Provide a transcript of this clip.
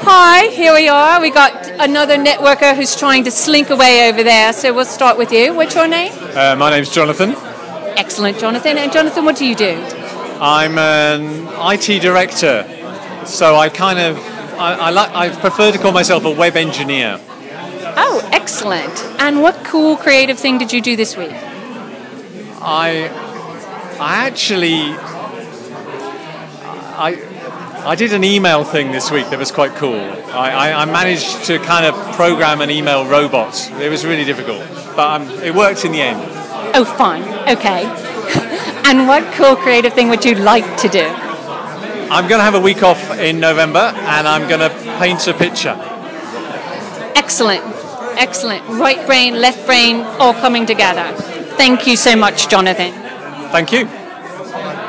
Hi, here we are. We got another networker who's trying to slink away over there. So we'll start with you. What's your name? My name's Jonathan. Excellent, Jonathan. And Jonathan, what do you do? I'm an IT director, so I prefer to call myself a web engineer. Oh, excellent. And what cool creative thing did you do this week? I did an email thing this week that was quite cool. I managed to kind of program an email robot. It was really difficult, but it worked in the end. Oh, fine. Okay. And what cool creative thing would you like to do? I'm going to have a week off in November, and I'm going to paint a picture. Excellent. Excellent. Right brain, left brain, all coming together. Thank you so much, Jonathan. Thank you.